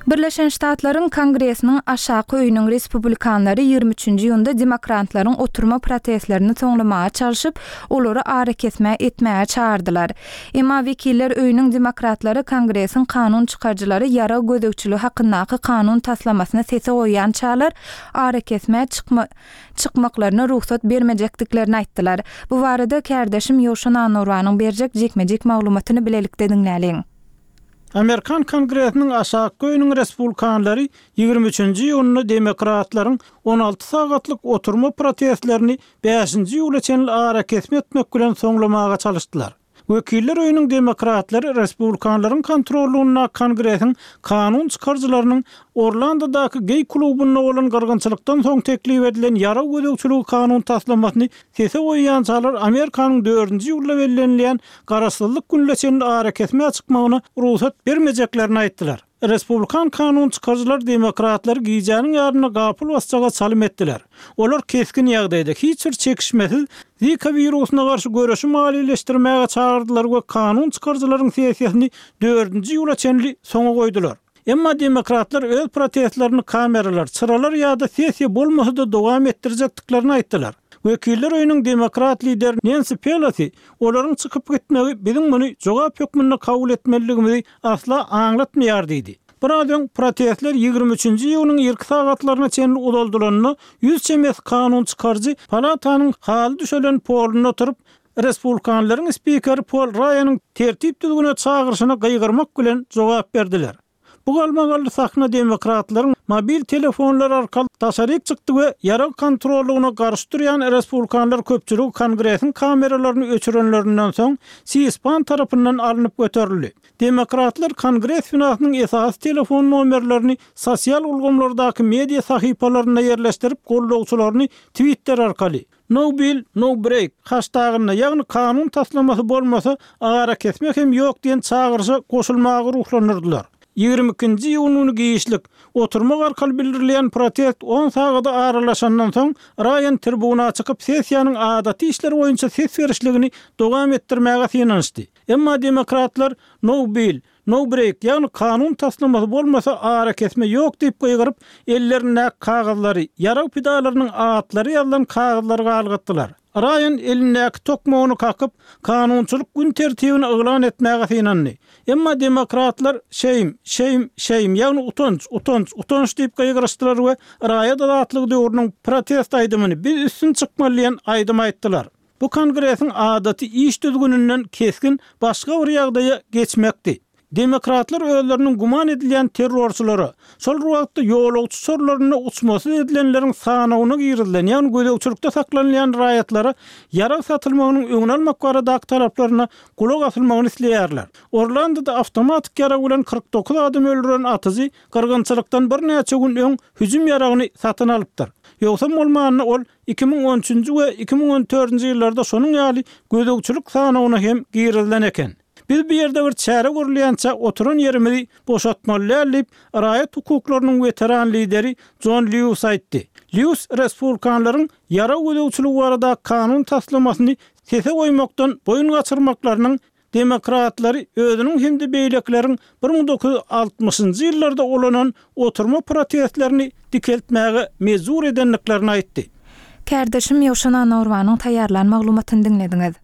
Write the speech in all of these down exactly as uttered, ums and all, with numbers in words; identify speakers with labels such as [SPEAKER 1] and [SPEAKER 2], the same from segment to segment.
[SPEAKER 1] Birleşen Ştatlaryň Kongresiniň aşaky öýüniň respublikanlary ýygrimi üçinji ýylda demokratlaryň oturma protestlerini toňlamaga çalyşyp, olary ara kesme etmäge çağırdylar. Emma wekiller öýüniň demokratlary Kongresiň kanun çykarjylary ýara gödökçüligi hakyndaky kanun taslamasyna sese goýan çağlar ara kesme çykma çykmaklaryna ruhsat bermejekdiklerini aýtdylar. Bu barada kärdeşim Ýowşan Anurwanyň berjek jekmejek maglumatyny bilelikde dinläliň.
[SPEAKER 2] Amerikan Kongresiniň aşaky öýüniň respublikanlary ýygrimi üçinji ýylyny demokratlaryň on alty sagatlyk oturma protestlerini beşinji ýyla çenli ara kesme etmek bilen soňlamaga çalyşdylar. Wekiller öýüniň demokratlary respublikanlaryň kontrolünde Kongresiň kanun çykarjylarynyň Orlandodaky gay klubyna bolan gargynçylykdan soň teklip edilen ýara gödökçüligi kanun taslamasyny sese goýan çağlar Amerikanyň dördünji ýylda bellenilýän garaşsyzlyk günleçenli ara kesme çykmagyna ruhsat bermejeklerini aýtdylar. Respublikan kanun çykarjylar demokratlar giýjäniň ýaryna gapyl basjaga çalym etdiler. Olar keskin ýagdaýda hiç bir çekişmesiz Zika wirusyna garşy görüşi maliýeleşdirmäge çağırdylar we kanun çykarjylaryň sesiýasyny dördünji ýyla çenli soňa goýdular. Emma demokratlar öz protestlerini kameralar, çıralar ýa-da sesiýa bolmasa dowam etdirjekdiklerini aýtdylar. Wekiller öýüniň demokrat lideri Nancy Pelosi olaryň çykyp gitmegi biziň muny jogap hökmüne kabul etmeligimizi asla aňlatmaýar diýdi. Buradan protestler ýygrimi üçinji ýylyň ilk sagatlaryna çenli udaldylaryny ýüz çemes kanun çykarjy palatanyň haly düşelen poluna oturup respublikanlaryň spikeri Paul Ryan'yň tertip düzgüne çağırşyna gaýgyrmak bilen jogap berdiler. Bu galmagally sahna demokratlaryň mobil telefonlar arkaly taşaryk çykdy we ýara kontrolüne garşy durýan respublikanlar köpçüligi Kongresiň kameralaryny öçürenlerinden soň C-SPAN tarapyndan alınıp göterildi. Demokratlar Kongres binasynyň esas telefon nomerlerini sosial ulgamlardaky media sahypalaryna ýerleşdirip gollawçylaryny Twitter arkaly No bill, no break hashtagyna, ýagny kanun taslamasy bolmasa ara kesmek hem ýok diýen çağırşa goşulmagy ruhlandyrdylar. ýygrimi ikinji ýylyny giýişlik oturmak arkaly bildirilýän protest on sagada aralaşandan soň Ryan tribuna çykyp sessiýanyň adaty işleri boýunça ses berişligini dowam etdirmäge synanyşdy. Emma demokratlar no bill, no break ýagny kanun taslamasy bolmasa ara kesme ýok diýip goýgyryp ellerine kagazlary, ýara pidalarynyň atlary ýazylan kagazlary galgatdylar. Ryan elindäki tokmagyny kakyp kanunçylyk gün tertibini ýylan etmäge synandy. Emma demokratlar şeýim, şeýim, şeýim ýagny utanç, utanç, utanç diýip gaýgyryşdylar we Ryan adatlyk döwrüniň protest aýdymyny biz üstün çykmalyan aýdym aýtdylar. Bu kongresiň adaty iş düzgününden keskin başga bir ýagdaýa geçmekdi. Demokratlar özlerinin guman edilýän terrorçylary, şol wagtda ýolagçy sorlaryna uçmasy edilenleriň sanawyna girdilen, ýani gödökçülükde saklanýan raýatlara ýara satylmagynyň öňüne almak baradaky talaplaryna kulak asylmagyny isleýärler. Orlandoda awtomatik ýara bilen kırk dokuz adam öldüren atyjy gargynçylykdan bir näçe gün öň hüjüm ýaragyny satyn alypdyr. Ýogsa bolmanyny ol iki ming on üçinji we iki ming on dördünji ýyllarda şonuň ýaly gödökçülük sanawyna hem girdilen eken. Biz bir ýerde bir çäre gurulýança oturan ýerimizi boşaltmaly diýip raýat hukuklarynyň veteran lideri John Lewis aýtdy. Lewis respublikanlaryň ýara gödökçüligi barada kanun taslamasyny sese goýmakdan boyun gaçyrmaklarynyň demokratlary özüniň hem-de beýlekleriň bir ming dokuz yüz altmışynjy ýyllarda olanan oturma protestlerini dikeltmäge mezur edenliklerini aýtdy.
[SPEAKER 1] Kärdeşim Ýowşan Anurwanyň taýýarlan maglumatyny dinlediňiz.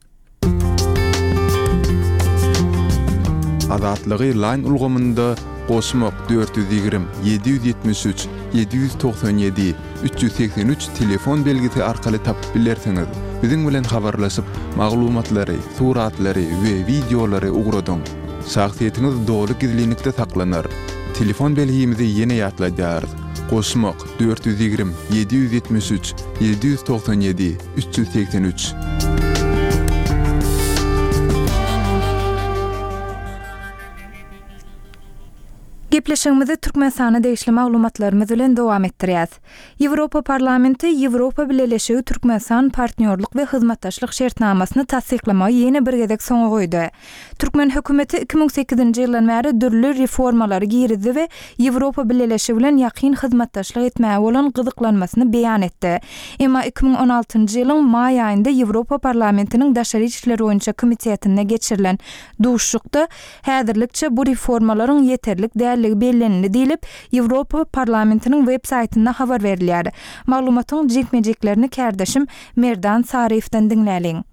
[SPEAKER 3] Azatlygy line ulgamynda goşmak dört yüz ýygrimi yedi yüz ýetmiş üç yedi yüz toksan ýedi üç yüz seksen üç telefon belgisi arkaly tapyp bilersiňiz. Biziň bilen habarlaşyp maglumatlary, suratlary we videolary ugradyň. Şahsiýetiniz dogry gizlilikde saklanar. Telefon belgimizi ýene ýatlaýar. Goşmak dört yüz ýygrimi yedi yüz ýetmiş üç yedi yüz toksan ýedi üç yüz seksen üç.
[SPEAKER 1] Gepleşigimizi Türkmenistana degişli maglumatlarymyz bilen dowam etdirýäs. Ýewropa Parlamenti Ýewropa Birleşigi Türkmenistan partnerlik we hyzmatdaşlyk şertnamasyny tasdiklamagy ýene bir gezek soňa goýdy. Türkmen hökümeti iki ming sekizinji ýyldan bäri dürli reformalary girdi we Ýewropa Birleşigi bilen ýakyn hyzmatdaşlyk etmäge bolan gyzyklanmasyny beýan etdi. Emma iki ming on altynjy ýylyň may aýynda Ýewropa Parlamentiniň daşary işleri boýunça komitetine geçirilen duşlukda häzirlikçe bu reformalaryň ýeterlik däl ekenligi bellenildi diýilip Ýewropa parlamentiniň web saýtynda habar berilýär. Maglumatyň jekmejeklerini kärdeşim Merdan Sarifden diňläliň.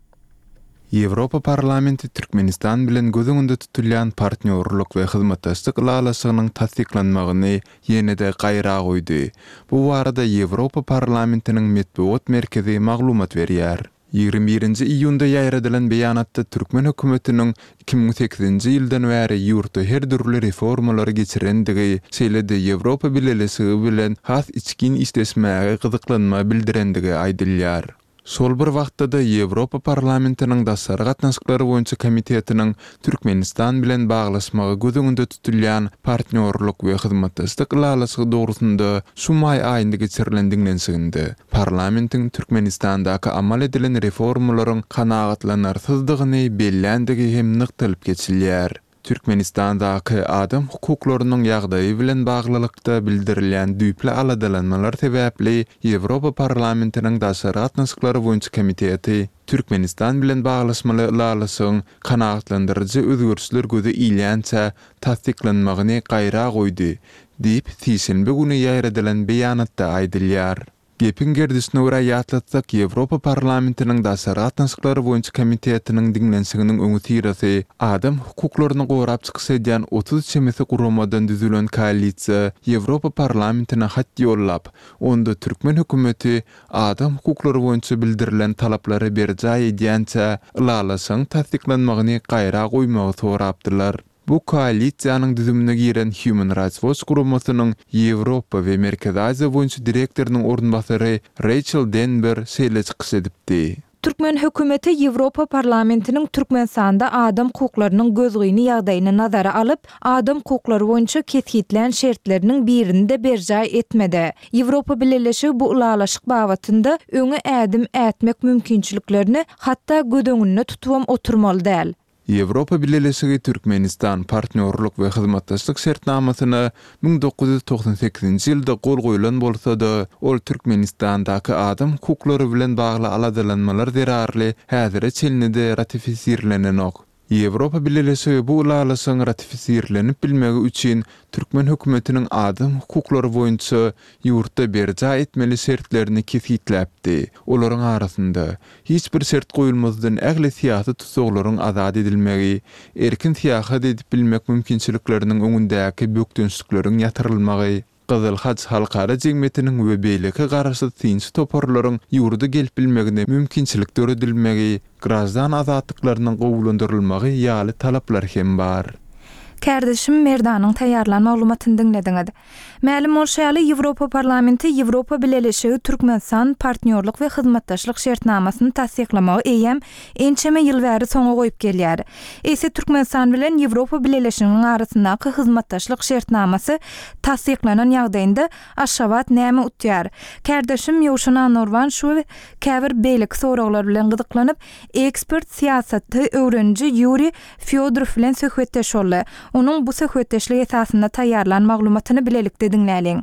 [SPEAKER 3] Ýewropa parlamenti Türkmenistan bilen gözüňünde tutulýan partnerlik we hyzmatdaşlyk lalasynyň tasdiklanmagyny ýene-de gaýra goýdy. Bu barada Ýewropa parlamentiniň medeniýet merkezi maglumat berýär. ýygrimi birinji iýunda ýaýradylan beýanatda Türkmen hökümetiniň iki bin sekizinji ýyldan bäri ýurtda her türlü reformalary geçirendigi, şeýle-de Ýewropa Birleşigi bilen has içkin işleşmäge gyzyklanma bildirendigi aýdylýar. Sol bir wagtda da Ýewropa parlamentiniň daşary gatnaşyklary boýunça komitetiniň Türkmenistan bilen baglaşmagy gözüňde tutulýan partnerlik we hyzmatdaşlyk lalasy dogrusynda şu may aýynda geçirilendiginden söýlendi. Parlamentiň Türkmenistandaky amal edilen reformalaryň kanagatlanarsyzdygyny bellendigi hem nyktalyp geçilýär. Türkmenistandaky adam hukuklarynyň ýagdaýy bilen baglylykda bildirilýän düýple aladalanmalar sebäpli Ýewropa parlamentiniň daşary gatnaşyklary boýunça komiteti Türkmenistan bilen baglaşmaly lalasyň kanagatlandyrjy özgörüşler gözi ilýänçä tasdiklanmagyny gaýra goýdy diýip Täşenbe güni ýaýradylan beýanatda aýdylýar. Gepin gerdisine ura ýatlatsak Ýewropa parlamentiniň daşary gatnaşyklary boýunça komitetiniň diňlensiginiň öňü tirasy adam hukuklaryny gorap çyksa edýän otuz çemesi guramadan düzülen koalisiýa Ýewropa parlamentine hat ýollap, onda Türkmen hökümeti adam hukuklary boýunça bildirilen talaplary berjay edýänçä lalasyň tasdiklanmagyny gaýra goýmagy sorapdylar. Bu koalisiýanyň düzümine giren Human Rights Watch guramasynyň Ýewropa we Merkezi Aziýa boýunça direktoriniň ornbasary Rachel Denber şeýle çykyş edipdi.
[SPEAKER 1] Türkmen hökümeti Ýewropa parlamentiniň Türkmenistanda adam hukuklarynyň gözgüýni ýagdaýyny nazara alyp, adam hukuklary boýunça ketgitlen şertleriniň birini de berjay etmedi. Ýewropa Birleşigi bu ulalaşyk babatynda öňe ädim ätmek mümkinçiliklerini hatda gödöňünde tutubam oturmaly däl.
[SPEAKER 3] Ýewropa Birleşigi Türkmenistan partnerlik we hyzmatdaşlyk şertnamasyna bin dokuz yüz toksan sekizinji ýylda gol goýulan bolsa-da, ol Türkmenistandaky adam hukuklary bilen bagly aladalanmalar zerarly häzire çelnide ratifisirlenenok. Ýewropa Birleşigi bu lalasyň ratifisirlenip bilmegi üçin Türkmen hökümetiniň adam hukuklary boýunça ýurtda berjay etmeli şertlerini kesitläpdi. Olaryň arasynda hiç bir şert goýulmazdan ägli siýasy tutsaklaryň azad edilmegi, erkin siýasat edip bilmek mümkinçilikleriniň öňündäki bökdünçlikleriň ýatyrylmagy, Gyzyl Haç halkara jemgyýetiniň we beýleki garaşy synçy toparlaryň ýurda gelip bilmegine mümkinçilik töredilmegi, grazdan azatlyklarynyň gowulandyrylmagy ýaly talaplar hem bar.
[SPEAKER 1] Kärdeşim Merdanyň taýýarlan maglumatyny diňlediňiz. Mälim bolşaly Ýewropa parlamenti Ýewropa Birleşigi Türkmenistan partnerlik we hyzmatdaşlyk şertnamasyny tasdiklamagy eýem ençeme ýyl bäri soňa goýup gelýär. Ese Türkmenistan bilen Ýewropa Birleşiginiň arasyndaky hyzmatdaşlyk şertnamasy tasdiklanan ýagdaýynda aşgabat näme utýar? Kärdeşim Ýowşana Norwan şu käbir beýlik soraglar bilen gyzyklanyp, ekspert siýasatty öwrenji Yuri Fyodorov bilen söhbetdeş boldy. Onun bu söhbetdeşlik esasında taýýarlan maglumatyny bilelikde diňläliň.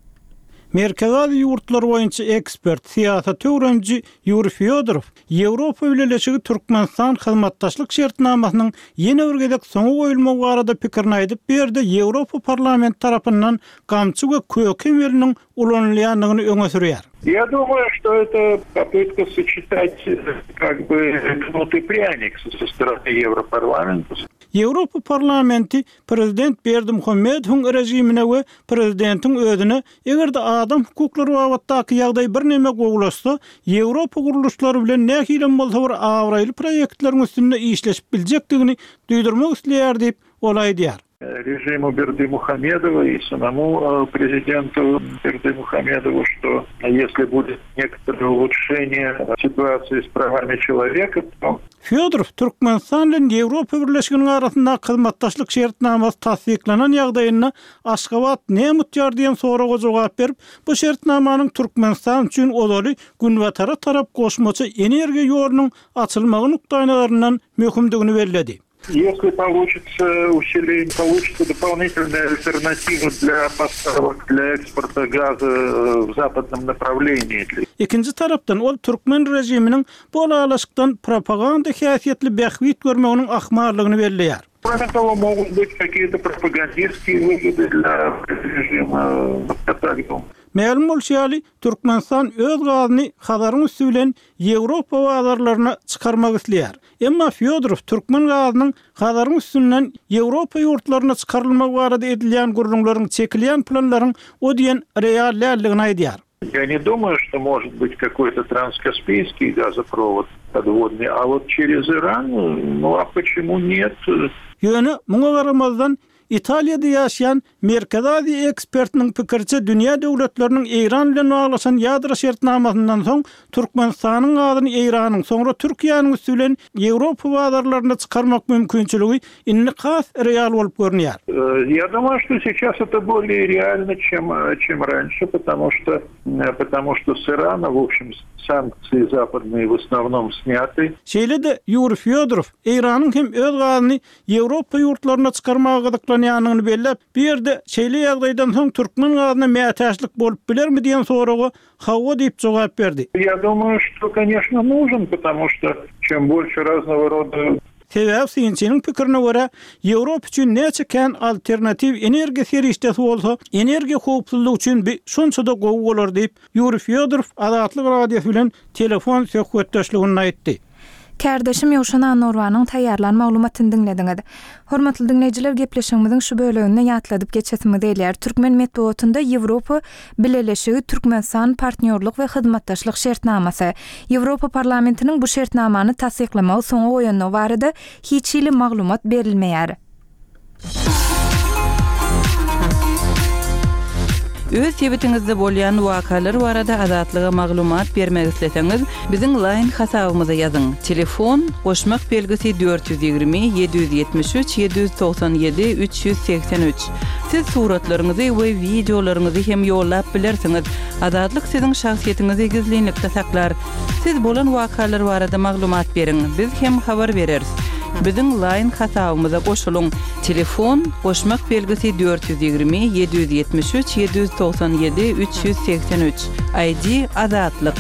[SPEAKER 2] Merkezi Aziýa ýurtları boýunça ekspert, siýasat öwrenji Yuri Fyodorov, Ýewropa Birleşigi Türkmenistan hyzmatdaşlyk şertnamasynyň ýene bir gezek soňa goýulmagy barada pikirini aýdyp berdi. Ýewropa parlament tarapyndan gamçy we kökem ýeriniň ulanylýanlygyny öňe sürýär.
[SPEAKER 4] Я думаю, что это попытка сочетать как бы кнут и пряник со стороны Европарламента.
[SPEAKER 2] Ýewropa parlamenti prezident Berdimuhammedowyň rejimine we prezidentiň özüne egerde adam hukuklary babatdaky ýagdaý bir näme gowulaşsa, Ýewropa guruluşlary bilen nähilem bolsa bir awraýly proýektleriň üstünde işleşip biljekdigini duýdurmak isleýär diýip olay diýär.
[SPEAKER 4] Режиму Бердымухамедова и самому президенту Бердымухамедову, что если будет некоторое улучшение ситуации с правами человека, то...
[SPEAKER 2] Fyodorov, Türkmenistan bilen Ýewropa Birleşiginiň arasynda hyzmatdaşlyk şertnamasy tasdiklanan ýagdaýyna Aşgabat näme utýar diýen soraga jogap berip, bu şertnamanyň Türkmenistan üçin olaly günwatara tarap goşmaça energiýa ýolunyň açylmagy nukdaýlaryndan möhümdigini bellädi.
[SPEAKER 4] Если получится усиление, получится дополнительная альтернатива для поставок, для экспорта газа в западном направлении.
[SPEAKER 2] İkinci tarapdan ol Türkmen rejiminiň bu alalaşykdan propaganda häsiýetli bähwit görmeginiň ahmarlygyny belleýär.
[SPEAKER 4] Кроме того, могут быть какие-то пропагандистские выгоды для режима Каталина.
[SPEAKER 2] Mälum bolşýaly Türkmenistan öz gazyny habaryň üstülen Ýewropa bazarlaryna çykarmak isleýär. Emma Fyodorov Türkmen gazynyň habaryň üstünden Ýewropa ýurtlaryna çykarylmak barada edilýän gurulmaryň çekilýän planlaryň o diýen realligini aýdýar.
[SPEAKER 4] Я не думаю, что может быть какой-то транскаспийский газопровод подводный, а вот через Иран, ну а почему нет?
[SPEAKER 2] Ýöne muňa garamazdan Italiýada ýaşaýan Merkez Aziýa ekspertiniň pikirçe dünýä döwletleriniň Eýran bilen baglaşan ýadro şertnamasyndan soň Türkmenistanyň gazyny Eýranyň soňra Türkiýanyň üstülen Ýewropa bazarlaryna çykarmak mümkinçiligi inni has real bolup görünýär.
[SPEAKER 4] Я думаю, что сейчас это более реально, чем, чем раньше, потому что, потому что с Ирана, в общем, санкции западные в основном сняты.
[SPEAKER 2] Şeýle-de Ýuri Fyodorov Eýranyň hem öz gazyny Ýewropa ýurtlaryna çykarmagy gydyklanýanyny bellep, bir ýerde şeýle ýagdaýdan soň Türkmen gazyna mätäçlik bolup bilermi diýen soragy hawa diýip jogap berdi.
[SPEAKER 4] Я думаю, что, конечно, нужен, потому что чем больше разного рода.
[SPEAKER 2] Sebäp synçynyň pikirine görä, Ýewropa üçin näçe kän alternativ energiýa serişdesi bolsa, energiýa howpsuzlygy üçin bir şunçada gowy bolar diýip Ýuri Fyodorov Azatlyk radiosu bilen telefon söhbetdeşligini aýtdy.
[SPEAKER 1] Kärdeşim Ýowşan Anurwanyň taýýarlan maglumatyny dinlediňiz. Hormatly dinleýijiler, gepleşigimiziň şu bölegini ýatladyp geçesimi diýler. Türkmen medeniýetinde Ýewropa Birleşigi Türkmenistan partnerlik we hyzmatdaşlyk şertnamasy. Ýewropa parlamentiniň bu şertnamany tasdiklamagy soňa goýanyny barada hiç ýyly maglumat berilmeýär.
[SPEAKER 5] Öz sebetiňizde bolýan wakalar barada azatlyga maglumat bermek isleseňiz, biziň line hasabymyza ýazyň. Telefon goşmak belgisi dört yüz ýigirmi yedi yüz ýetmiş üç yedi yüz toksan ýedi üç yüz seksen üç. Siz suratlaryňyzy we videolaryňyzy hem ýollap bilersiňiz. Azatlyk siziň şahsiýetiniňizi gizlilikde saklar. Siz bolan wakalar barada maglumat beriň, biz hem habar bereriz. Biziň line hasabymyza goşulyň. Telefon goşmak belgisi dört yüz ýigirmi yedi yüz ýetmiş üç yedi yüz toksan ýedi üç yüz seksen üç. I D Azatlyk.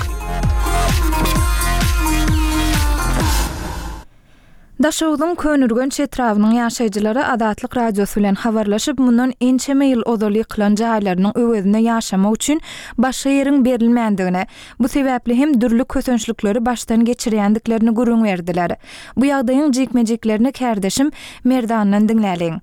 [SPEAKER 1] Daşowdyň könürgen çetrawynyň ýaşaýjylary Azatlyk radiosu bilen habarlaşyp, mundan ençeme ýyl odaly kılan jaýlarynyň öwezine ýaşamak üçin başga ýeriň berilmändigine, bu sebäpli hem dürli kösünçlükleri başdan geçirýändiklerini görüň berdiler. Bu ýagdaýyň jekmejeklerini kärdeşim Merdandan dinläliň.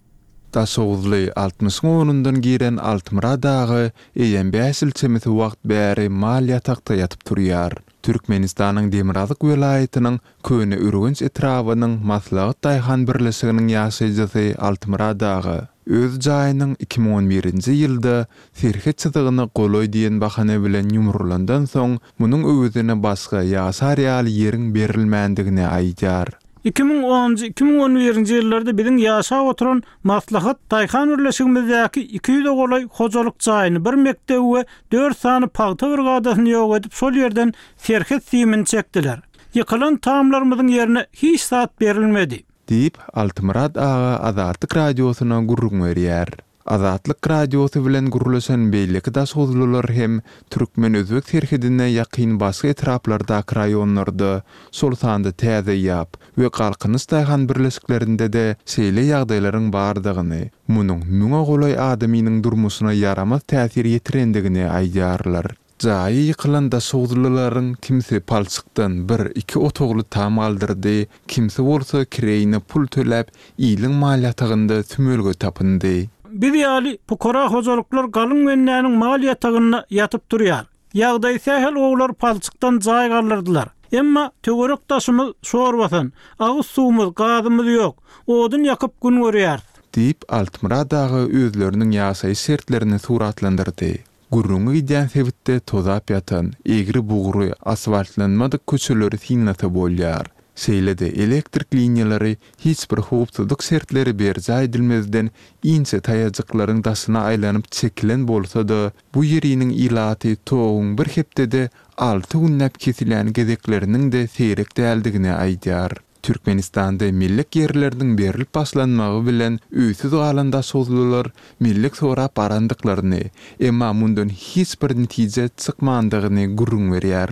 [SPEAKER 3] Daşowly altymyş onundan giren Altymra dagy eýen beş ýyl çemeti wagt bäri mal ýatakda ýatyp durýar. Türkmenistanyň Demirazyk welaýatynyň köne ürgünç etrawynyň Maslahat daýhan birleşiginiň ýaşaýjysy Altymra dagy öz jaýynyň iki ming on birinji ýylda serhet çyzygyny goloý diýen bahane bilen ýumrulandan soň munyň öwüzine başga ýaşar ýaly ýeriň berilmändigini aýdýar.
[SPEAKER 2] iki ming onunji iki ming on birinji ýyllarda biziň ýaşap oturan Maslahat daýhan birleşigimizdäki iki ýüze golay hojalyk jaýyny, bir mektebi we dört sany paýta brigadasyny ýok edip şol ýerden serhet siýmini çekdiler. Ýykylan tamamlarymyzyň ýerine hiç saat berilmedi
[SPEAKER 3] diýip Altymra dagy Azatlyk radiosyna gurrun berýär. Azatlyk radiosu bilen gurulşan beýleki daşgozlular hem Türkmen özbek serhedine ýakyn başga etraplarda raýonlarda sol sanda täze ýap we galkynyş daýhan birleşiklerinde de şeýle ýagdaýlaryň bardygyny, munyň müňe golay adamynyň durmuşyna ýaramaz täsir ýetirendigini aýdýarlar. Jaýy ýykylan daşgozlularryň kimse palçykdan bir iki otogly tam aldyrdy, kimse bolsa kireýine pul töläp ýylyň maliyatygynda tümölge tapyndy.
[SPEAKER 2] Bir ýaly pukara hojalyklar galyň mennäniň mal ýatagyna ýatyp durýar. Ýagdaý sähel oglar palçykdan jaý galdyrdylar. Emma töwerek taşymyz şorbatan, agyz suwumyz, gazymyz ýok. Odun ýakyp gün görýär.
[SPEAKER 3] Diýip Altymra dagy özleriniň ýaşaýyş şertlerini suratlandyrdy. Gurrungy giden sebitde tozap ýatan, egri buğry, asfaltlanmadyk köçeleri hinnata bolýar. Şeýle-de elektrik liniýalary hiç bir howpsuzlyk şertleri berjä edilmezden inçe taýajaklaryň daşyna aýlanyp çekilen bolsa-da, bu ýeriniň ilaty toğun bir hepdede alty günnäp kesilen gezekleriniň de seyrek däldigini aýdýar. Türkmenistanda millik yerleriniň berilip başlanmagy bilen öýsüz galanda sozlular millik sorap barandyklaryny, emma mundan hiç bir netije çykmandygyny gurrun berýärler.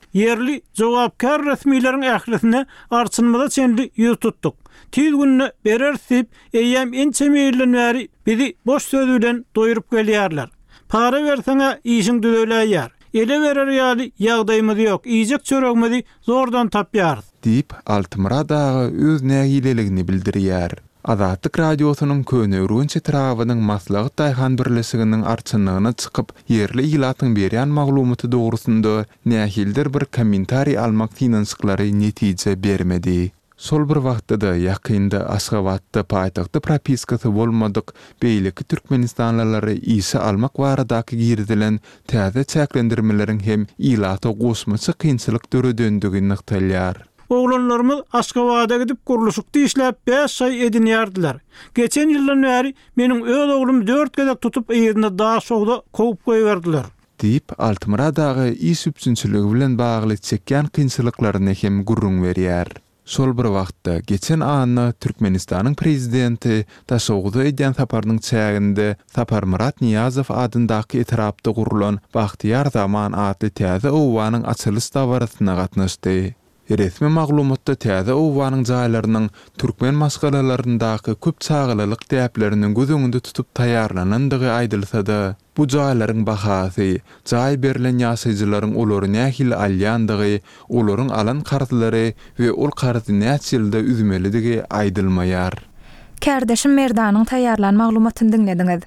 [SPEAKER 2] yerli jogapkar resmiýetiň ählisine arçynmada çendi ýüz tutduk. Tiz günne berersip eýem ençe meýillenäri bizi boş sözüden doýurup gelýärler. Para berseňe işiň düzelýär. Ele berer ýaly ýagdaýymyz ýok. Iýjek çöregimizi zordan tapýarys.
[SPEAKER 3] Diýip Altymra dagy öz nägileligini bildirýär. Azatlyk radiosynyň könörünçe trawadyň maslahat daýhan birleşiginiň arçynlygyna çykyp yerli ýylatyň berýän maglumaty dogrusynda nähildir bir kommentari almak finansyklary netije bermedi. Sol bir wagtda ýakynda Aşgabatda paýtagty propiskasy bolmadyk beýleki türkmenistanlylary ýysa almak baradaky girdilen täze çäklendirmeleriň hem ýylata goşmasy kynçylyk döredendigi nyktalýar.
[SPEAKER 2] Oğlanlarımız Aşgabat'a gidip kuruluşukta işlep beş ay edinýärdiler. Geçen ýyldan bäri meniň öz oğlum dört gezek tutup ýerine daha şowda kovup goýberdiler.
[SPEAKER 3] Diýip Altymra dagy iş üpçünçiligi bilen bagly çekýän kynçylyklaryny hem gurrun berýär. Sol bir wagtda geçen anna Türkmenistanyň prezidenti taşowda edýän saparynyň çäginde Sapar Murat Niyazow adyndaky etrapda gurulan Bahtiýar Zaman adly täze owanyň açylış dawarasyna gatnaşdy. Resmi maglumatda täze owanyň jaýlarynyň türkmen masgalalaryndaky köp çağılalyk täpleriniň gözüňde tutup taýarlanandygy aýdylsa-da, bu jaýlaryň bahasy, jaý berilen ýaşaýjylaryň olary nähil alýandygy, olaryň alan kartlary we ol karty näçe ýylda üzmelidigi aýdylmaýar.
[SPEAKER 1] Kärdeşim Merdanyň taýýarlan maglumatyny dinlediňiz.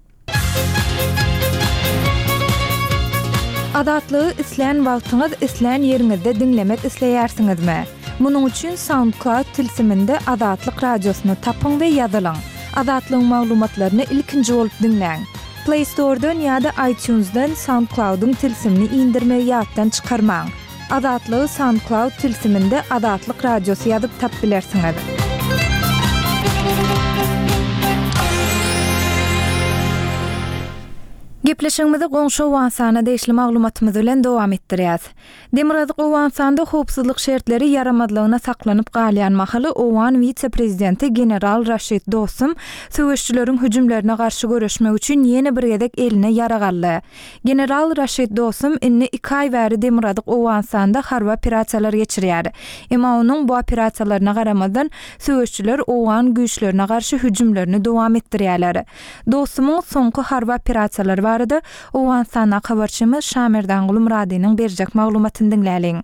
[SPEAKER 1] Adatlygy isleýän wagtyňyz isleýän ýeriňizde dinlemek isleýärsiňizmi? Munyň üçin SoundCloud tilsiminde Adatlyk radiosyny tapyň we ýazylaň. Adatlyň maglumatlaryny ilkinji bolup dinleň. Play Store'dan ýa-da iTunes'dan SoundCloud'un tilsimini indirme ýatdan çykarmaň. Adatlygy SoundCloud tilsiminde Adatlyk radiosy ýazyp tap bilersiňiz. Gepleşigimizi goňşy Owansana deýişli maglumatymyz bilen dowam etdirýäs. Demirgazyk Owansanda howpsuzlyk şertleri yaramadlygyna saklanyp galýan mahaly Owan vice-prezidenti general Raşid Dostum söwüşçüleriň hüjümlerine garşy göreşmek üçin ýene bir gezek eline ýaragaldy. General Raşid Dostum inni iki ay bäri Demirgazyk Owansanda harby operasiýalar geçirýär. Emma onuň bu operasiýalaryna garamadan söwüşçüler Owan güýçlerine garşy hüjümlerini dowam etdirýärler. Dostumyň soňky harby operasiýalary barada Owansana habarçymyz Şamerdan Gulum Radynyň berjek maglumatyny dinläliň.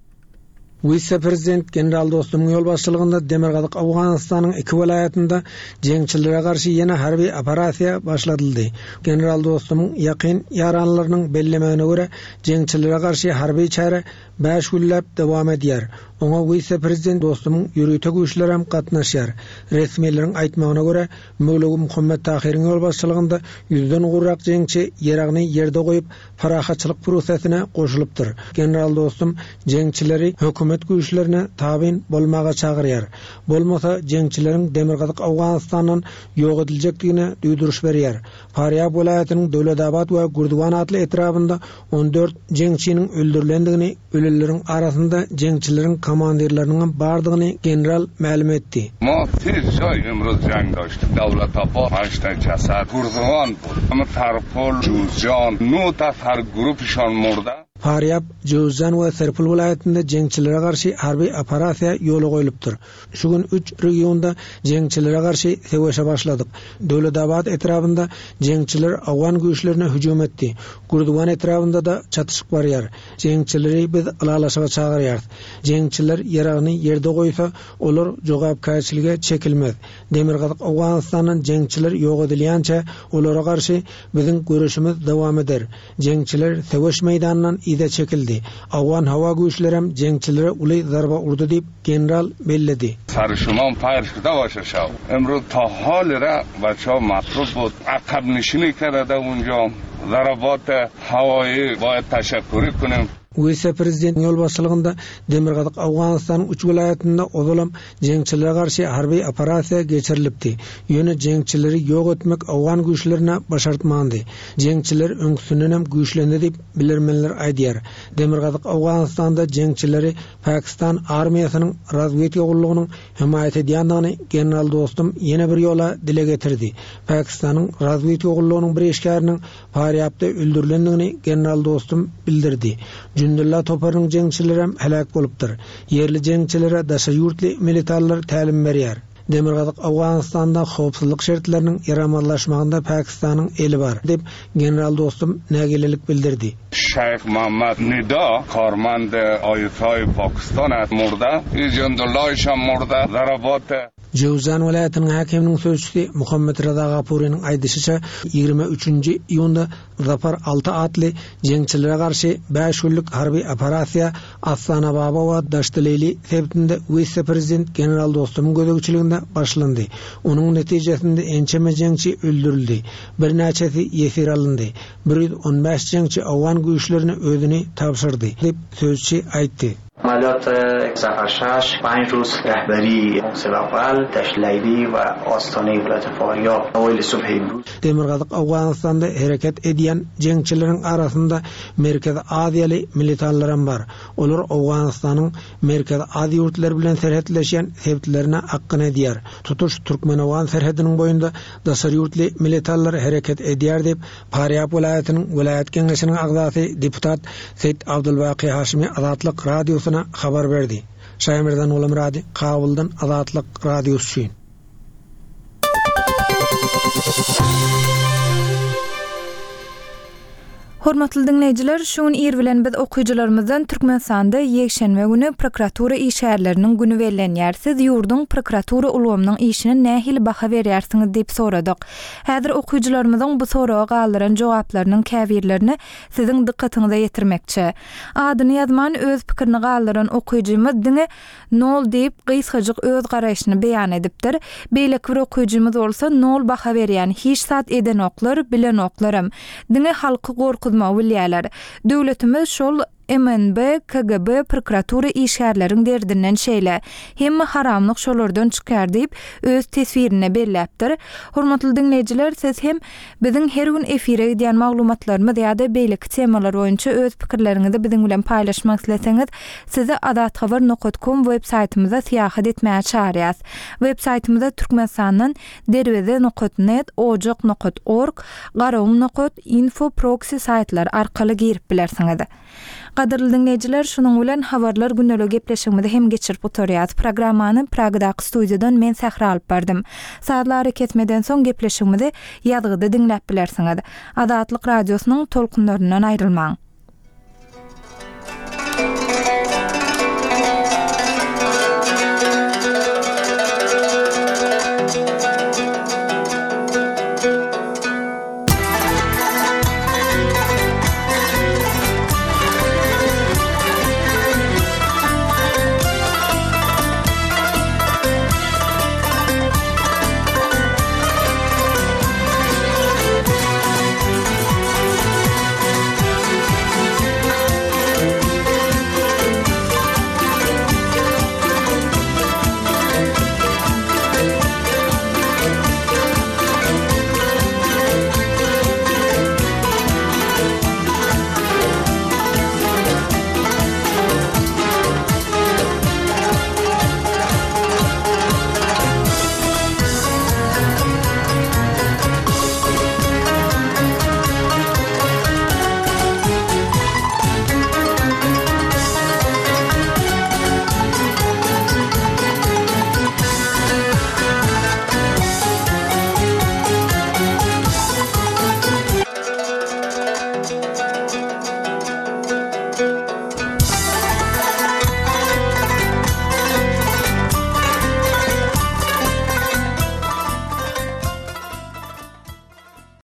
[SPEAKER 6] Vice-prezident general Dostumyň ýol başçylygynda Demirgazyk Awganystanyň iki welaýatynda jeňçilere garşy ýene harby operasiýa başladyldy. General Dostumyň ýakyn ýaranlarynyň bellemegine görä jeňçilere garşy harby çäre beş güllep dowam edýär. Oňa vice-prezident Dostumyň ýürüýte güýçleri hem gatnaşýar. Resmiýetleriň aýtmagyna görä Möwlegi Muhammed Tahiryň ýol başçylygynda ýüzden gurrak jeňçi ýeragyny ýerde goýup parahatçylyk prosesine goşulypdyr. General Dostum jeňçileri hökümet güýçlerine tabyn bolmaga çagyrýar. Bolmasa jeňçileriň Demirgazyk Awganystanyň ýok ediljekdigine duýduruş berýär. Faryab welaýatynyň Döwledabad we Gurduwan adly etrapynda on dört jeňçiniň öldürilendigini, öleleriň arasynda jeňçileriň komandirleriniň bardygyny general ma'lum etdi.
[SPEAKER 7] Ma tez joy imroz jang daşdy. Döwledabad, Aşta Jasad, Gurduwan, ama Tarpol, Juzjan, Nota har grupyşan murda.
[SPEAKER 6] Faryab, Juzjan we Serpil welaýatynda jeňçilere garşy harby operasiýa ýola goýulypdyr. Şu gün üç regionda jeňçilere garşy seweşe başladyk. Döwledabad etrapynda jeňçiler Awgan güýçlerine hüjüm etdi. Gurduwan etrapynda da çatyşyk barýar. Jeňçileri biz alalaşyga çagyrýar. Jeňçiler ýeragyny ýerde goýsa, olar jogapkärçilige çekilmez. Demirgazyk Awganystanyň jeňçiler ýok edilýänçe olara garşy biziň görüşimiz dowam eder. Jeňçiler seweş meýdanynyň ide çekildi. Awgan hawa güýçleri hem jeňçilere uly zarba urdy diýip general belledi.
[SPEAKER 7] Sarışman paýrşyda başaşaw. Emro ta halera bacha matrub bud. Akab nişini kerede unja zarabat hawayı baýat teşekkür etdim.
[SPEAKER 6] Vice-prezident ýol başçylygynda Demirgazyk Awganystanyň üç welaýatynda ozalam jeňçilere garşy harby operasiýa geçirilipdi. Ýöne jeňçileri ýok etmek Awgan güýçlerine başartmandy. Jeňçiler öňsünden hem güýçlendi diýip bilermenler aýdýar. Demirgazyk Awganystanda jeňçileri Pakistan armiýasynyň razwedka gullugynyň himayat edýändigini general Dostum ýene bir ýola dile getirdi. Pakistanyň razwedka gullugynyň bir eşkäriniň Faryabda öldürilendigini general Dostum bildirdi. Jundullah Topar'ın jengçileri hem helak bolupdyr. Yerli jengçilere daşa yurtly militarlar tälim berýär. Demirgazyk Awganistanda howpsuzlyk şertleriniň ýaramanlaşmagynda Pakistanyň eli bar dep general dostum nägelelik bildirdi.
[SPEAKER 7] Şeyh Muhammad Nida karmand Ayetay Pakistan at murda, Jundullah şam murda, zarabat
[SPEAKER 6] Jowzan welaýatynyň hakiminiň sözçüsi Muhammed Rada Gapuryň aýdysynça ýygrimi üçinji iýunda Zafar altı atly jengçilere garşy beş günlük harby operasiýa Astana Baba we Daşdyleli sebitinde Vice Prezident general dostumyň gödegçiliginde başlandy. Onuň netijesinde ençeme jengçi öldürildi. Bir näçesi ýesir alındy. bir yüz on beş jengçi Awgan güýçlerini özüni tapşyrdy dep sözçi aýtdy.
[SPEAKER 8] عملیات سفر شش پنج روز رهبری محسن اول دشلیلی و آستانه ولایت فاریاب اوایل صبح امروز
[SPEAKER 6] Demirgazyk Awganistanda hereket edýän jengçileriň arasynda Merkez Aziýaly militarlaram bar. Olar Awganistanyň Merkez Aziýa ýurtlary bilen serhetleşýän sebitlerine hakkyn edýär. Tutuş Türkmenawgan serhediniň boýunda daşary ýurtly militarlar hereket edýär dep Faryab welaýatynyň welaýat keňeşiniň agzasy deputat Seyit Abdulbaqy Haşimi Azatlyk radiosuna habar berdi. Şaýmyrdan Ulam Radi, Kabuldan Azatlyk radiosu.
[SPEAKER 1] Hormatly dinleyijiler, şuň ýer bilen biz okuyjylarymyzdan Türkmenistanda ýekşenme güni prokuratura işgärleriniň güni bellenýär. Siz ýurdun prokuratura ulgamynyň işine nähili baha berýärsiňiz diýip soradyk. Häzir okuyjylarymyzyň bu soraga galyran jogaplarynyň käbirlerini siziň dikkatiňize ýetirmekçi. Adyny ýazman öz pikirini galyran okuyjymyz diňe nol diýip gysgadyk öz garaşyny beýan edipdir. Beýleki bir okuyjymyz bolsa nol baha berýän hiç sat eden oklar, bilen oklarym. Diňe halky gorkutma bilýärler. Döwletimiz şol M N B, K G B, prokuratura işgärleriň derdinden şeýle. Hemme haramlyk şolardan çykar diýip öz tesbirini belläpdir. Hormatly dinleyijiler, siz hem biziň her gün efire gidýän maglumatlarymyz ýa-da beýleki temalar boýunça öz pikirleriňizi biziň bilen paýlaşmak isleseňiz, sizi adat habar nokta com web saytymyza syýahat etmäge çağırýas. Web saytymyzda Türkmenistanyň derweze nokta net, ojak nokta org, garawum nokta info proxy saytlar arkaly girip bilersiňiz. Gaderly dinleyijiler, şunuň bilen habarlar günnälik gepleşigimizde hem geçirip oturýar. Programmany Pragdaky studiýadan men Sähra alyp berdym. Saatlar ketmeden soň gepleşigimizde ýazgyda dinläp bilersiňiz. Adatlyk radiosynyň tolkunlaryndan aýrylmaň.